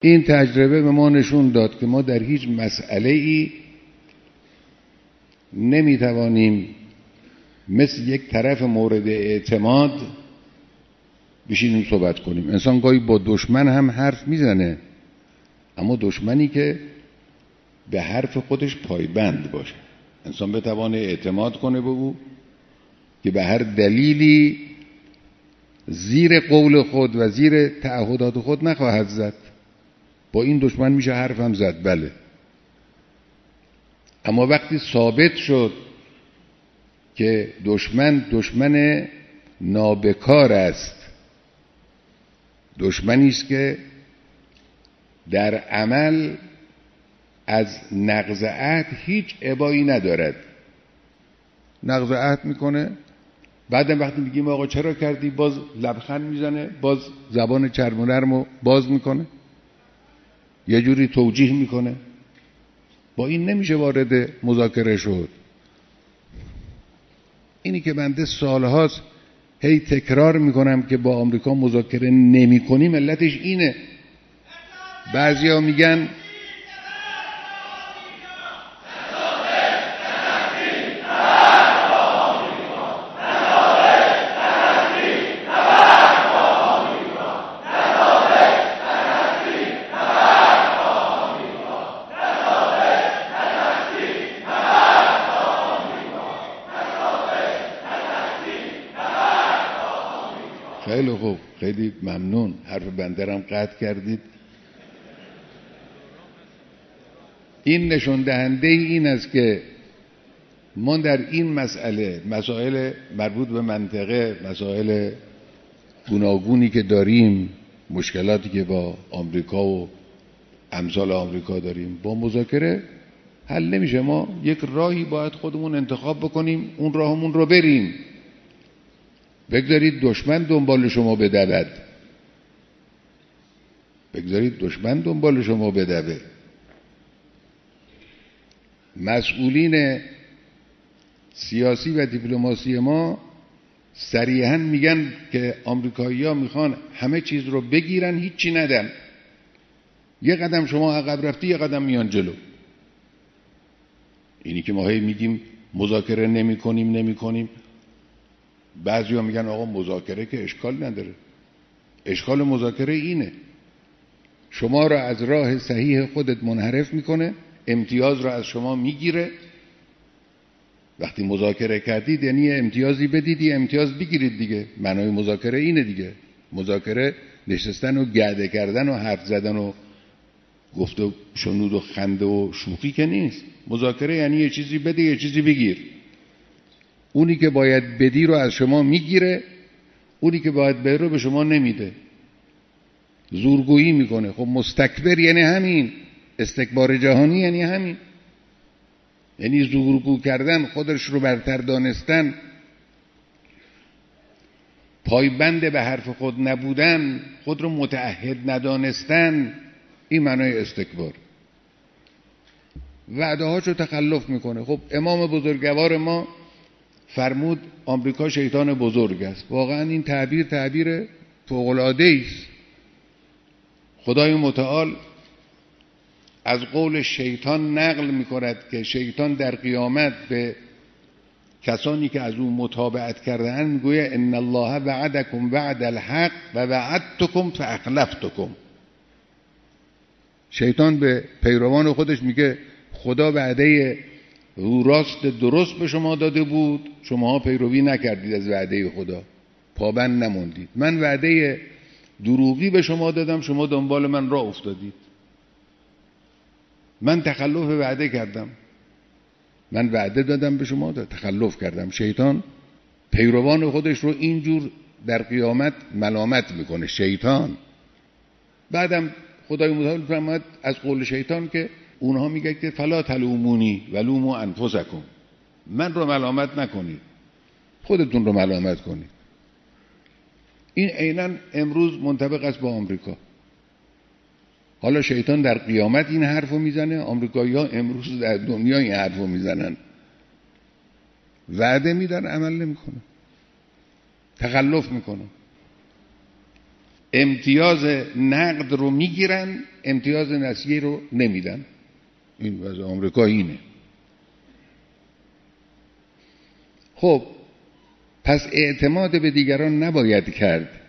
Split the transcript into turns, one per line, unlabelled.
این تجربه به ما نشون داد که ما در هیچ مسئله ای نمیتوانیم مثل یک طرف مورد اعتماد بشینیم صحبت کنیم. انسان گاهی با دشمن هم حرف میزنه، اما دشمنی که به حرف خودش پایبند باشه، انسان بتوانه اعتماد کنه به او که به هر دلیلی زیر قول خود و زیر تعهدات خود نخواهد زد. با این دشمن میشه حرف هم زد، بله، اما وقتی ثابت شد که دشمن نابکار است، دشمنی است که در عمل از نقض عهد هیچ ابایی ندارد، نقض عهد میکنه، بعدم وقتی میگیم آقا چرا کردی باز لبخند میزنه، باز زبان چرب و نرمو باز میکنه، یه جوری توجیه میکنه. با این نمیشه وارد مذاکره شد. اینی که بنده سالهاست هی تکرار میکنم که با آمریکا مذاکره نمی کنیم، علتش اینه. بعضیا میگن خیلی خوب، خیلی ممنون، حرف بندرم قطع کردید. این نشون دهنده این است که ما در این مسائل مربوط به منطقه، مسائل گوناگونی که داریم، مشکلاتی که با آمریکا و امثال آمریکا داریم، با مذاکره حل نمیشه. ما یک راهی باید خودمون انتخاب بکنیم، اون راهمون رو بریم. بگذارید دشمن دنبال شما بدود، بگذارید دشمن دنبال شما بدوه. مسئولین سیاسی و دیپلماسی ما صریحاً میگن که آمریکایی‌ها میخوان همه چیز رو بگیرن، هیچی ندن. یه قدم شما عقب رفتی، یه قدم میان جلو. اینی که ما هی میگیم مذاکره نمی کنیم، بعضیا میگن آقا مذاکره که اشکال نداره. اشکال مذاکره اینه، شما را از راه صحیح خودت منحرف میکنه، امتیاز را از شما میگیره. وقتی مذاکره کردید یعنی امتیازی بدید، امتیاز بگیرید دیگه. معنای مذاکره اینه دیگه. مذاکره نشستن و گرده کردن و حرف زدن و گفت و شنود و خنده و شوخی که نیست. مذاکره یعنی یه چیزی بده، یه چیزی بگیر. اونی که باید بدی رو از شما میگیره، اونی که باید بده رو به شما نمیده، زورگویی میکنه. خب مستکبر یعنی همین، استکبار جهانی یعنی همین، یعنی زورگو کردن، خودش رو برتر دانستن، پایبند به حرف خود نبودن، خود رو متعهد ندانستن. این معنای استکبار. وعده هاشو تخلف میکنه. خب امام بزرگوار ما فرمود آمریکا شیطان بزرگ است. واقعا این تعبیر فوق‌العاده است. خدای متعال از قول شیطان نقل میکند که شیطان در قیامت به کسانی که از او متابعت کرده‌اند میگوید ان الله وعدکم وعد الحق و وعدتکم فاخلفتکم. شیطان به پیروان خودش میگه خدا وعده رو راست درست به شما داده بود، شماها پیروی نکردید از وعده خدا، پابند نموندید. من وعده دروغی به شما دادم، شما دنبال من راه افتادید. من تخلف وعده کردم، من وعده دادم به شما، تخلف کردم. شیطان پیروان خودش رو اینجور در قیامت ملامت میکنه. شیطان بعدم خدای متعال فرمود از قول شیطان که اونها میگه که فلا تلومونی ولوموا انفسکم، من رو ملامت نکنید، خودتون رو ملامت کنید. این عیناً امروز منطبق است با آمریکا. حالا شیطان در قیامت این حرفو میزنه، آمریکایی‌ها امروز در دنیا این حرفو میزنن. وعده میدن، عمل نمیکنه، تخلف میکنه. امتیاز نقد رو میگیرن، امتیاز نسیه رو نمیدن. این وضع آمریکا اینه. خب پس اعتماد به دیگران نباید کرد.